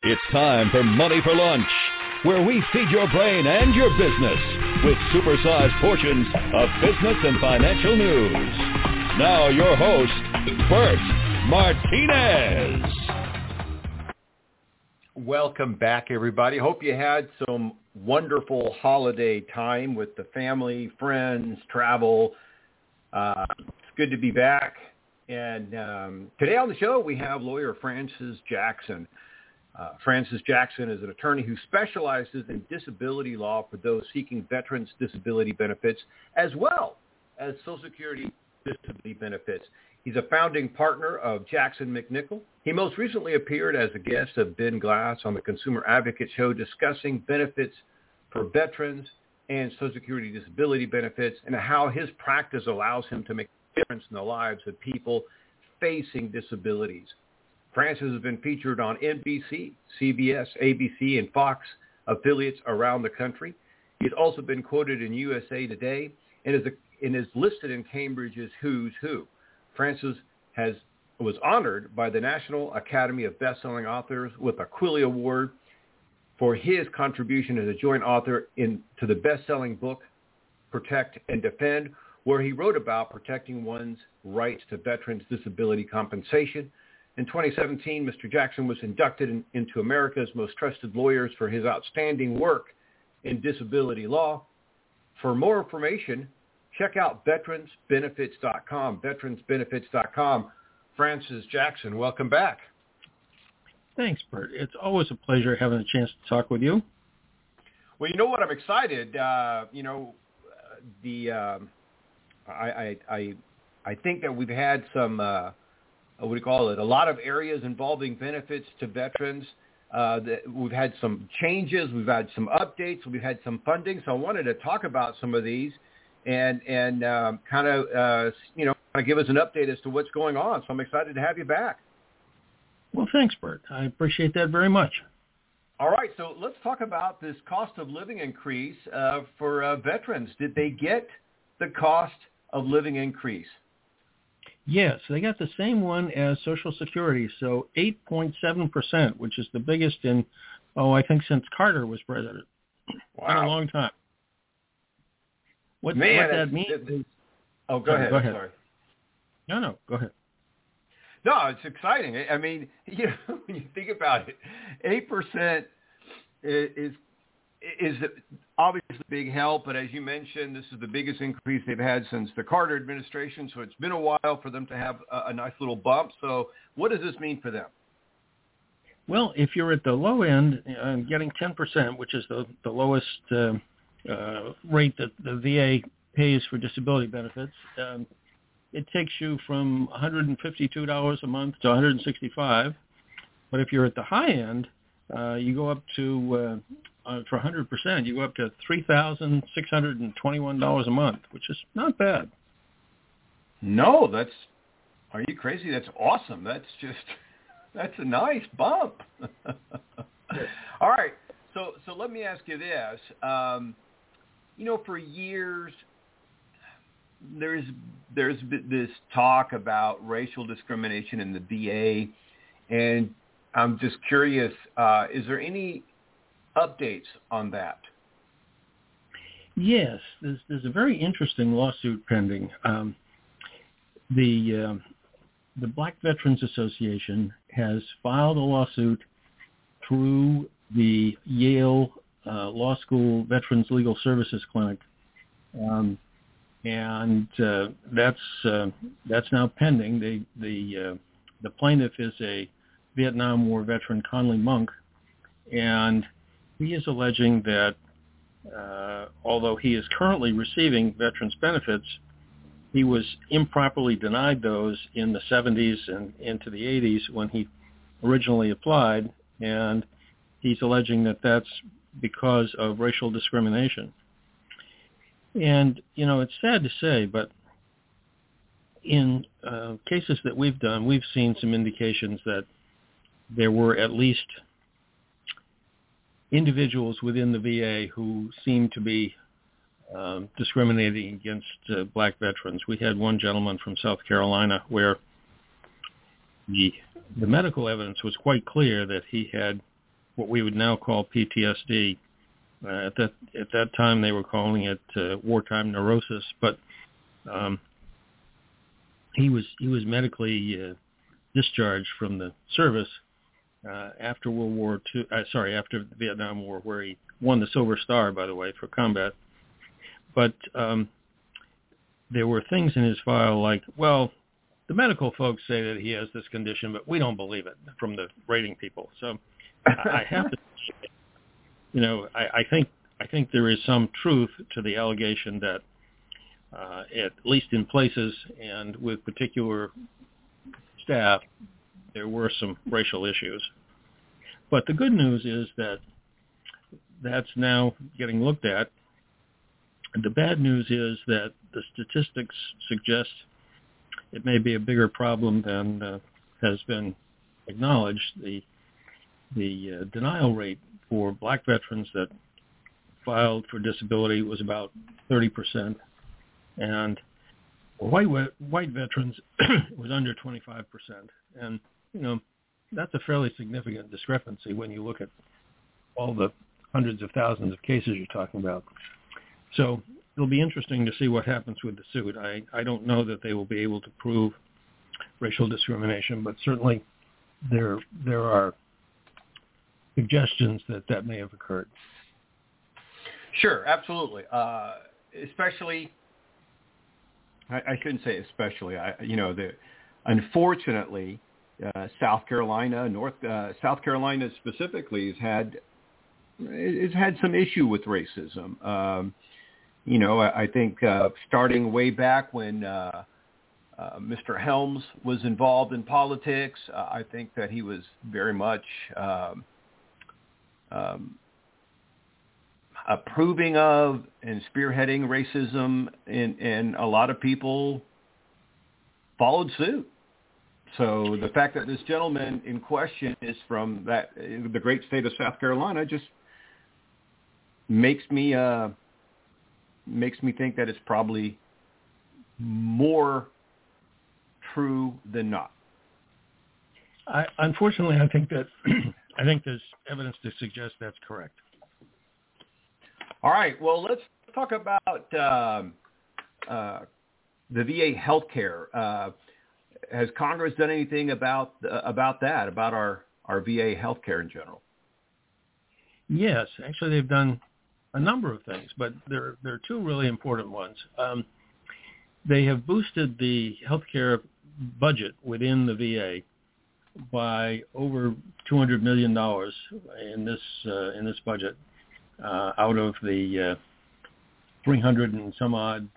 It's time for Money for Lunch, where we feed your brain and your business with supersized portions of business and financial news. Now your host, Bert Martinez. Welcome back, everybody. Hope you had some wonderful holiday time with the family, friends, travel. It's good to be back. And today on the show, we have lawyer Francis Jackson. Francis Jackson is an attorney who specializes in disability law for those seeking veterans' disability benefits, as well as Social Security disability benefits. He's a founding partner of Jackson McNichol. He most recently appeared as a guest of Ben Glass on the Consumer Advocate Show discussing benefits for veterans and Social Security disability benefits and how his practice allows him to make a difference in the lives of people facing disabilities. Francis has been featured on NBC, CBS, ABC, and Fox affiliates around the country. He's also been quoted in USA Today and is listed in Cambridge's Who's Who. Francis was honored by the National Academy of Best-Selling Authors with a Quilly Award for his contribution as a joint author to the best-selling book, Protect and Defend, where he wrote about protecting one's rights to veterans' disability compensation. In 2017, Mr. Jackson was inducted into America's Most Trusted Lawyers for his outstanding work in disability law. For more information, check out veteransbenefits.com, veteransbenefits.com. Francis Jackson, welcome back. Thanks, Bert. It's always a pleasure having a chance to talk with you. Well, you know what? I'm excited. I think that we've had some, a lot of areas involving benefits to veterans. That we've had some changes, we've had some updates, we've had some funding. So I wanted to talk about some of these and kind of give us an update as to what's going on. So I'm excited to have you back. Well, thanks, Bert. I appreciate that very much. All right, so let's talk about this cost of living increase for veterans. Did they get the cost of living increase? Yes, they got the same one as Social Security, so 8.7%, which is the biggest in, I think since Carter was president. Wow. Been a long time. What that means is... Oh, go ahead. I'm sorry. No, go ahead. No, it's exciting. I mean, when you think about it, 8% is obviously a big help, but as you mentioned, this is the biggest increase they've had since the Carter administration, so it's been a while for them to have a nice little bump. So what does this mean for them? Well, if you're at the low end, getting 10%, which is the lowest rate that the VA pays for disability benefits, it takes you from $152 a month to $165. But if you're at the high end, you go up to, for 100%, you go up to $3,621 a month, which is not bad. No, are you crazy? That's awesome. That's a nice bump. All right. So let me ask you this. For years, there's been this talk about racial discrimination in the VA, and I'm just curious, is there any updates on that? Yes, there's a very interesting lawsuit pending. The Black Veterans Association has filed a lawsuit through the Yale Law School Veterans Legal Services Clinic, and that's now pending. The plaintiff is a Vietnam War veteran, Conley Monk, and he is alleging that although he is currently receiving veterans benefits, he was improperly denied those in the 70s and into the 80s when he originally applied, and he's alleging that that's because of racial discrimination. And, it's sad to say, but in cases that we've done, we've seen some indications that there were at least individuals within the VA who seemed to be discriminating against black veterans. We had one gentleman from South Carolina where the medical evidence was quite clear that he had what we would now call PTSD. At that time, they were calling it wartime neurosis, but he was medically discharged from the service after after the Vietnam War, where he won the Silver Star, by the way, for combat. But there were things in his file like, well, the medical folks say that he has this condition, but we don't believe it, from the rating people. So I have to, I think there is some truth to the allegation that at least in places and with particular staff, there were some racial issues. But the good news is that that's now getting looked at. The bad news is that the statistics suggest it may be a bigger problem than has been acknowledged. The denial rate for black veterans that filed for disability was about 30%, and for white veterans was under 25%. And that's a fairly significant discrepancy when you look at all the hundreds of thousands of cases you're talking about. So it'll be interesting to see what happens with the suit. I don't know that they will be able to prove racial discrimination, but certainly there are suggestions that may have occurred. Sure, absolutely. Especially, I shouldn't say especially. Unfortunately, South Carolina specifically has had some issue with racism. I think starting way back when Mr. Helms was involved in politics, I think that he was very much approving of and spearheading racism, and a lot of people followed suit. So the fact that this gentleman in question is from the great state of South Carolina just makes me think that it's probably more true than not. Unfortunately, I think there's evidence to suggest that's correct. All right. Well, let's talk about the VA healthcare. Has Congress done anything about that, about our VA healthcare in general? Yes, actually, they've done a number of things, but there are two really important ones. They have boosted the healthcare budget within the VA by over $200 million in this budget, out of the 300 and some odd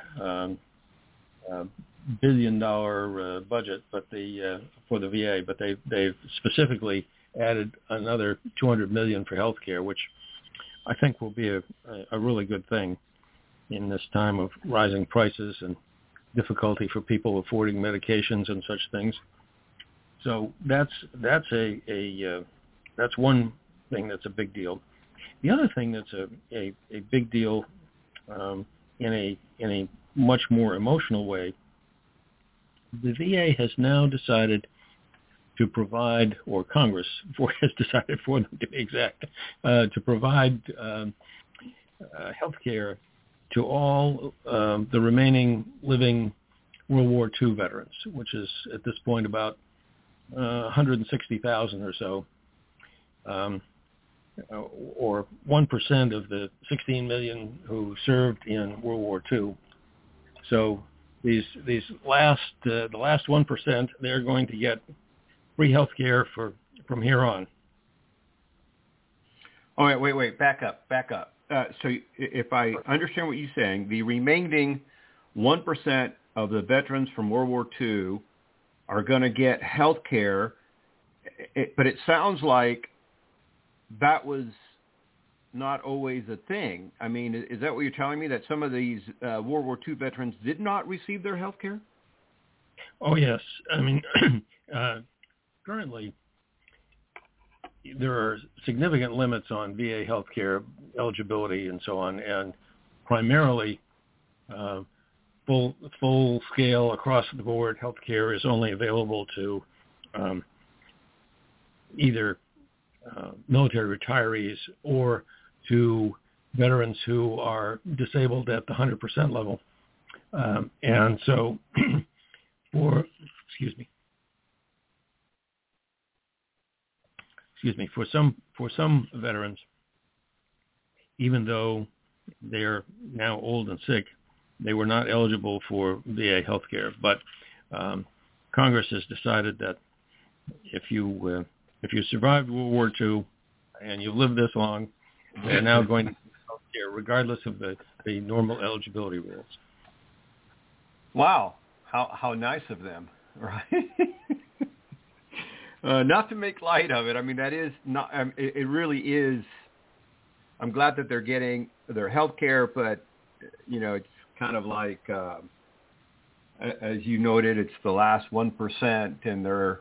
$1 billion budget, but for the VA, but they've specifically added another $200 million for healthcare, which I think will be a really good thing in this time of rising prices and difficulty for people affording medications and such things. So that's one thing that's a big deal. The other thing that's a big deal in a much more emotional way, the VA has now decided to provide, or Congress has decided for them to be exact, to provide health care to all the remaining living World War II veterans, which is at this point about 160,000 or so, or 1% of the 16 million who served in World War II. So the last 1%, they're going to get free health care from here on. All right, wait, back up. So if I understand what you're saying, the remaining 1% of the veterans from World War II are going to get health care, but it sounds like that was not always a thing. I mean, is that what you're telling me, that some of these World War II veterans did not receive their health care? Oh, yes. I mean, currently, there are significant limits on VA healthcare eligibility and so on, and primarily full scale across the board healthcare is only available to either military retirees or to veterans who are disabled at the 100% level. And so for some veterans, even though they're now old and sick, they were not eligible for VA health care. But Congress has decided that if you survived World War II and you lived this long, they're now going to get health care regardless of the normal eligibility rules. Wow, how nice of them, right? Not to make light of it. I mean, that is not. It really is. I'm glad that they're getting their health care, but it's kind of like, as you noted, it's the last 1%, and they're,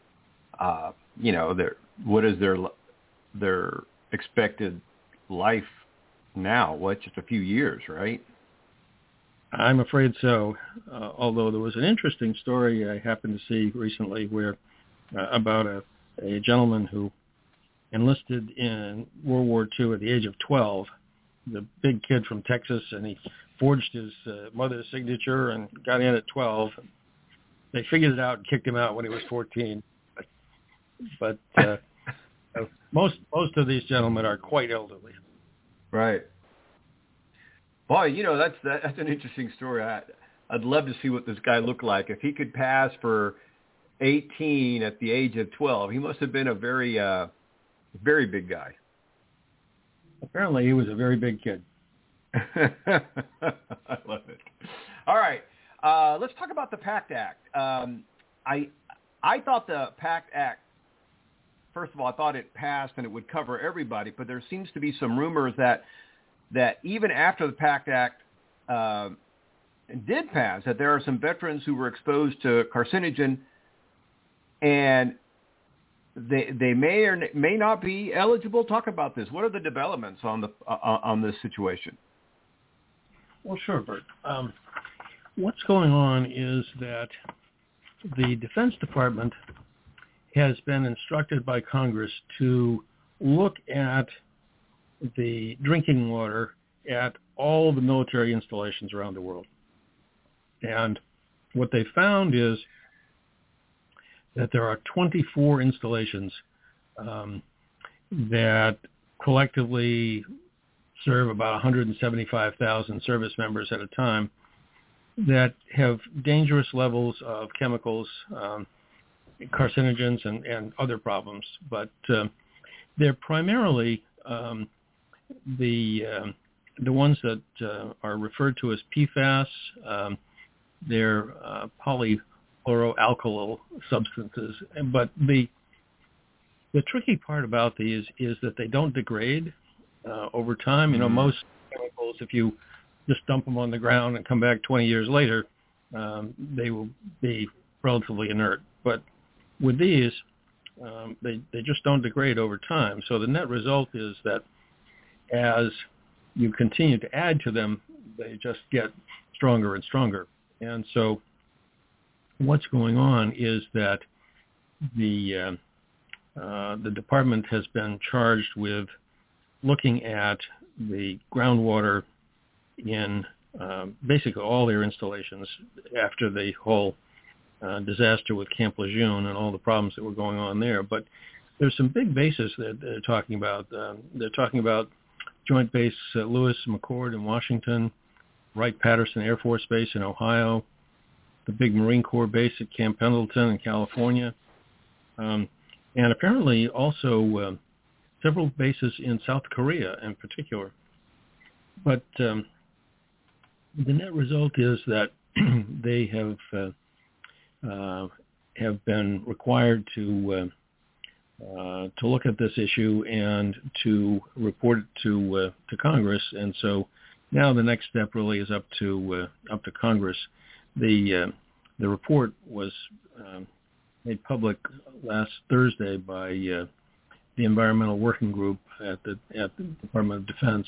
what is their expected life now? What, just a few years, right? I'm afraid so. Although there was an interesting story I happened to see recently where about a gentleman who enlisted in World War II at the age of 12, the big kid from Texas, and he forged his mother's signature and got in at 12. They figured it out and kicked him out when he was 14. But most of these gentlemen are quite elderly. Right. Boy, that's an interesting story. I'd love to see what this guy looked like. If he could pass for 18 at the age of 12, he must have been a very, very big guy. Apparently, he was a very big kid. I love it. All right, let's talk about the PACT Act. I thought the PACT Act, first of all, I thought it passed and it would cover everybody, but there seems to be some rumors that even after the PACT Act did pass, that there are some veterans who were exposed to carcinogen, and they may or may not be eligible. Talk about this. What are the developments on this situation? Well, sure, Bert. What's going on is that the Defense Department has been instructed by Congress to look at the drinking water at all the military installations around the world. And what they found is that there are 24 installations that collectively serve about 175,000 service members at a time that have dangerous levels of chemicals, carcinogens, and other problems. But they're primarily the ones that are referred to as PFAS. They're polyfluoroalkyl substances. But the tricky part about these is that they don't degrade over time. Mm-hmm. Most chemicals, if you just dump them on the ground and come back 20 years later, they will be relatively inert. But with these, they just don't degrade over time. So the net result is that as you continue to add to them, they just get stronger and stronger. And so what's going on is that the department has been charged with looking at the groundwater in basically all their installations after the whole disaster with Camp Lejeune and all the problems that were going on there. But there's some big bases that they're talking about. They're talking about Joint Base Lewis McChord in Washington, Wright-Patterson Air Force Base in Ohio, the big Marine Corps base at Camp Pendleton in California, and apparently also several bases in South Korea in particular. But the net result is that they have been required to look at this issue and to report it to Congress. And so now the next step really is up to Congress. The report was made public last Thursday by the Environmental Working Group at the Department of Defense,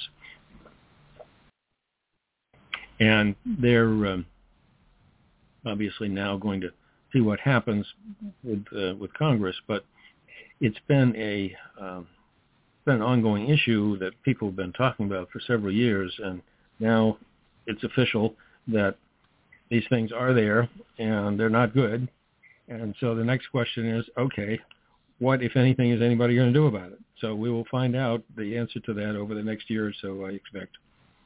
and they're obviously now going to see what happens with Congress. But it's been an ongoing issue that people have been talking about for several years, and now it's official that these things are there and they're not good. And so the next question is, okay, what, if anything, is anybody going to do about it? So we will find out the answer to that over the next year or so, I expect.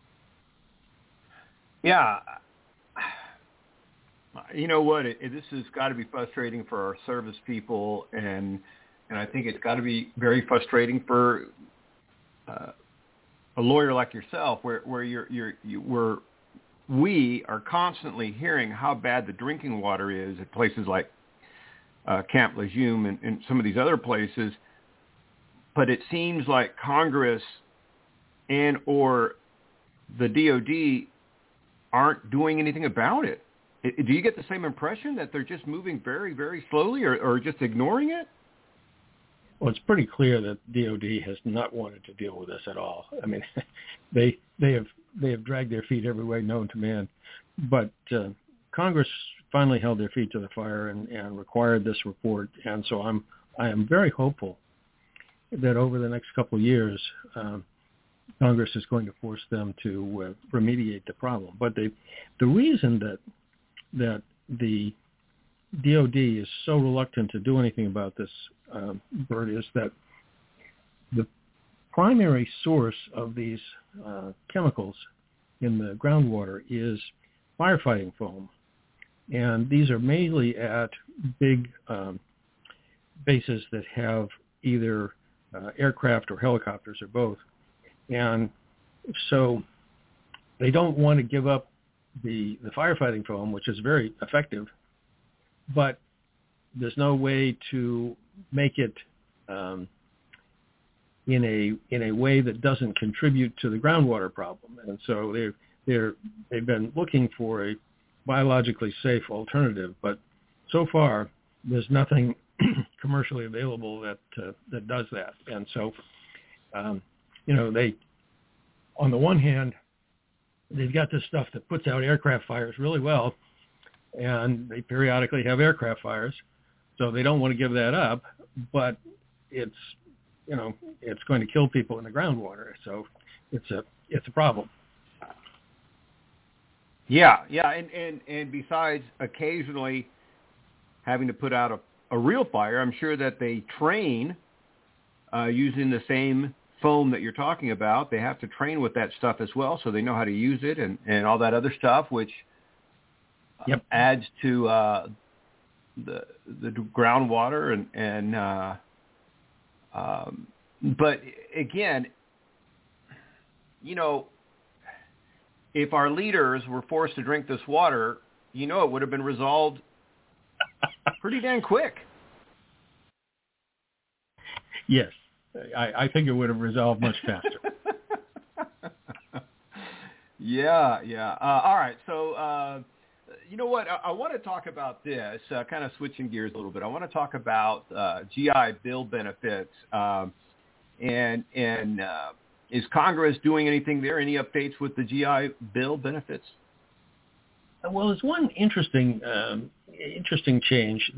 Yeah. You know what? This has got to be frustrating for our service people, and I think it's got to be very frustrating for a lawyer like yourself, where we are constantly hearing how bad the drinking water is at places like Camp Lejeune and some of these other places. But it seems like Congress and or the DOD aren't doing anything about it. Do you get the same impression that they're just moving very, very slowly or just ignoring it? Well, it's pretty clear that DOD has not wanted to deal with this at all. I mean, they have dragged their feet every way known to man. But Congress finally held their feet to the fire and required this report. And so I am very hopeful that over the next couple of years, Congress is going to force them to remediate the problem. But the reason that the DOD is so reluctant to do anything about this, Bert, is that the primary source of these chemicals in the groundwater is firefighting foam. And these are mainly at big bases that have either aircraft or helicopters or both. And so they don't want to give up the firefighting foam, which is very effective, but there's no way to make it in a way that doesn't contribute to the groundwater problem. And so they've been looking for a biologically safe alternative, but so far there's nothing commercially available that does that. And so they, on the one hand, they've got this stuff that puts out aircraft fires really well, and they periodically have aircraft fires, so they don't want to give that up, but it's going to kill people in the groundwater, so it's a problem. Yeah, and besides occasionally having to put out a real fire, I'm sure that they train using the same foam that you're talking about. They have to train with that stuff as well, so they know how to use it and all that other stuff, which adds to the groundwater but again, if our leaders were forced to drink this water, it would have been resolved pretty dang quick. Yes. I think it would have resolved much faster. Yeah. All right. So, you know what? I want to talk about this, kind of switching gears a little bit. I want to talk about GI Bill benefits. And is Congress doing anything there? Any updates with the GI Bill benefits? Well, there's one interesting change.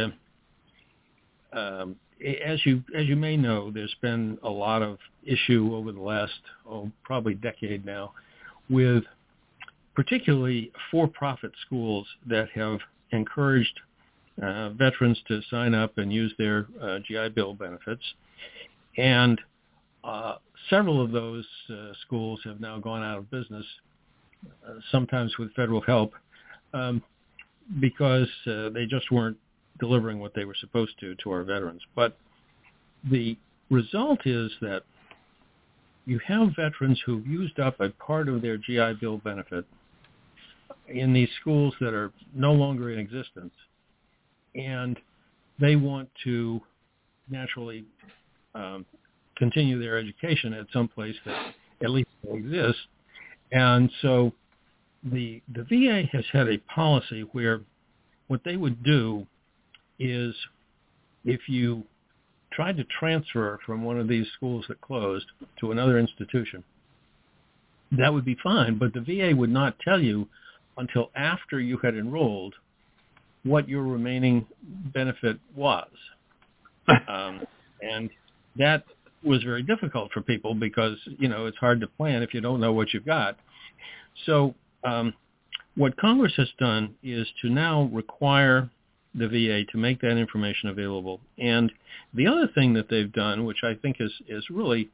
As you may know, there's been a lot of issue over the last probably decade now with particularly for-profit schools that have encouraged veterans to sign up and use their GI Bill benefits. And several of those schools have now gone out of business, sometimes with federal help, because they just weren't delivering what they were supposed to our veterans. But the result is that you have veterans who've used up a part of their GI Bill benefit in these schools that are no longer in existence, and they want to naturally continue their education at some place that at least exists. And so the VA has had a policy where what they would do is if you tried to transfer from one of these schools that closed to another institution, that would be fine, but the VA would not tell you until after you had enrolled what your remaining benefit was. And that was very difficult for people because, it's hard to plan if you don't know what you've got. So what Congress has done is to now require the VA to make that information available. And the other thing that they've done, which I think is really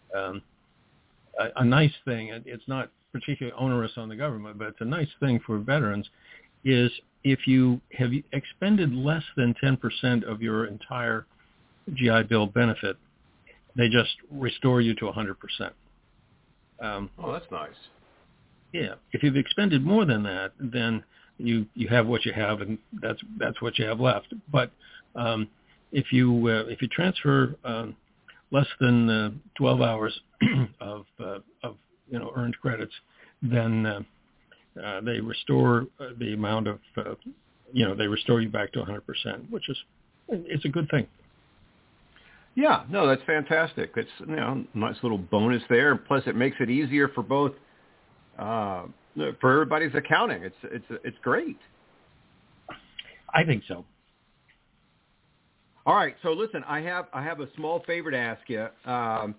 a nice thing, it's not particularly onerous on the government, but it's a nice thing for veterans, is if you have expended less than 10% of your entire GI Bill benefit, they just restore you to 100%. Oh, that's nice. Yeah. If you've expended more than that, then you have what you have, and that's what you have left. But if you transfer less than 12 hours of earned credits, then they restore the amount of they restore you back to 100%, which is it's a good thing. Yeah, no, that's fantastic. It's nice little bonus there. Plus, it makes it easier for both for everybody's accounting. It's great. I think so. All right, so listen, I have a small favor to ask you. I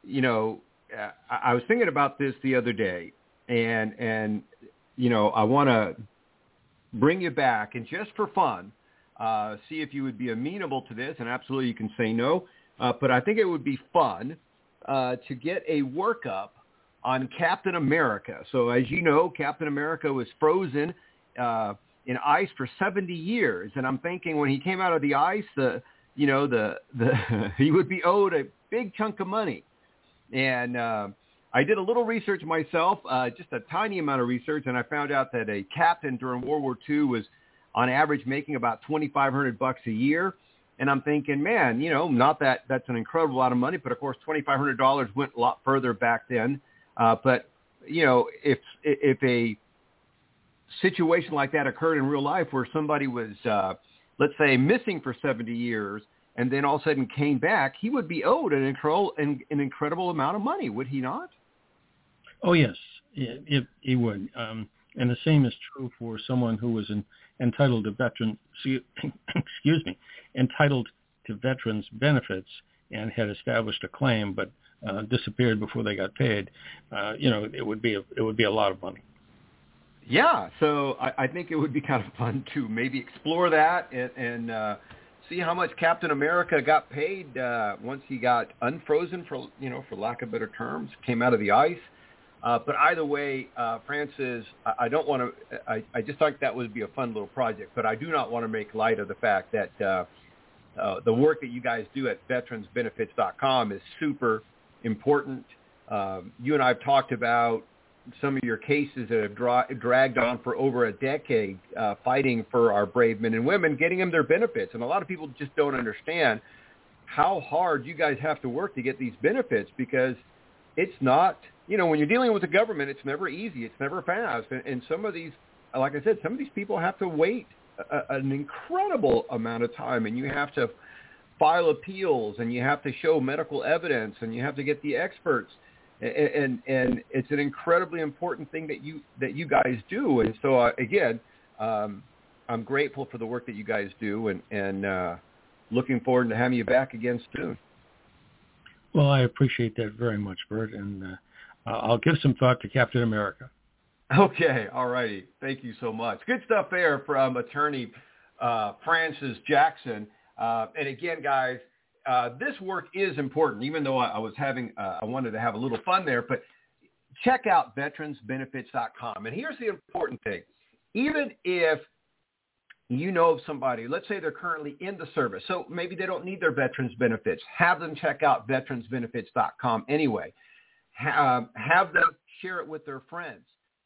was thinking about this the other day, and I want to bring you back, and just for fun, see if you would be amenable to this, and absolutely you can say no, but I think it would be fun to get a workup on Captain America. So as you know, Captain America was frozen in ice for 70 years, and I'm thinking when he came out of the ice, he would be owed a big chunk of money. And I did a little research myself, just a tiny amount of research, and I found out that a captain during World War II was on average making about $2,500 a year. And I'm thinking, man, not that that's an incredible lot of money, but of course $2,500 went a lot further back then. But if a situation like that occurred in real life where somebody was, let's say, missing for 70 years and then all of a sudden came back, he would be owed an incredible amount of money, would he not? Oh, yes, he would. And the same is true for someone who was entitled to veterans benefits and had established a claim, but disappeared before they got paid. It would be a lot of money. Yeah, so I think it would be kind of fun to maybe explore that and see how much Captain America got paid once he got unfrozen, for lack of better terms, came out of the ice. But either way, Francis, I don't want to. I just thought that would be a fun little project, but I do not want to make light of the fact that the work that you guys do at veteransbenefits.com is super important. You and I have talked about some of your cases that have dragged on for over a decade, fighting for our brave men and women, getting them their benefits. And a lot of people just don't understand how hard you guys have to work to get these benefits, because it's not, when you're dealing with the government, it's never easy. It's never fast. And some of these, like I said, some of these people have to wait an incredible amount of time, and you have to file appeals, and you have to show medical evidence, and you have to get the experts. And it's an incredibly important thing that you guys do. And so, again, I'm grateful for the work that you guys do, and looking forward to having you back again soon. Well, I appreciate that very much, Bert, and I'll give some thought to Captain America. Okay, all righty. Thank you so much. Good stuff there from attorney Francis Jackson. And again, guys, this work is important, even though I wanted to have a little fun there, but check out veteransbenefits.com. And here's the important thing. Even if you know of somebody, let's say they're currently in the service, so maybe they don't need their veterans benefits, have them check out veteransbenefits.com anyway. Have them share it with their friends.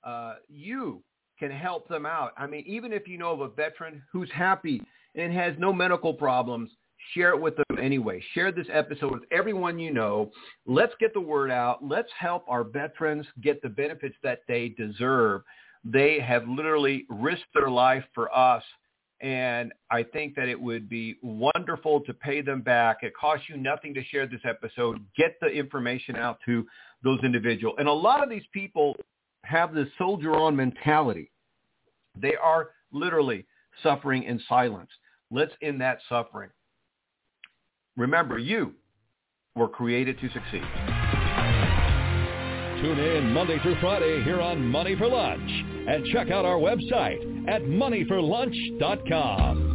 You can help them out. I mean, even if you know of a veteran who's happy and has no medical problems, share it with them anyway. Share this episode with everyone you know. Let's get the word out. Let's help our veterans get the benefits that they deserve. They have literally risked their life for us, and I think that it would be wonderful to pay them back. It costs you nothing to share this episode. Get the information out to those individuals. And a lot of these people have this soldier-on mentality. They are literally suffering in silence. Let's end that suffering. Remember, you were created to succeed. Tune in Monday through Friday here on Money for Lunch and check out our website at moneyforlunch.com.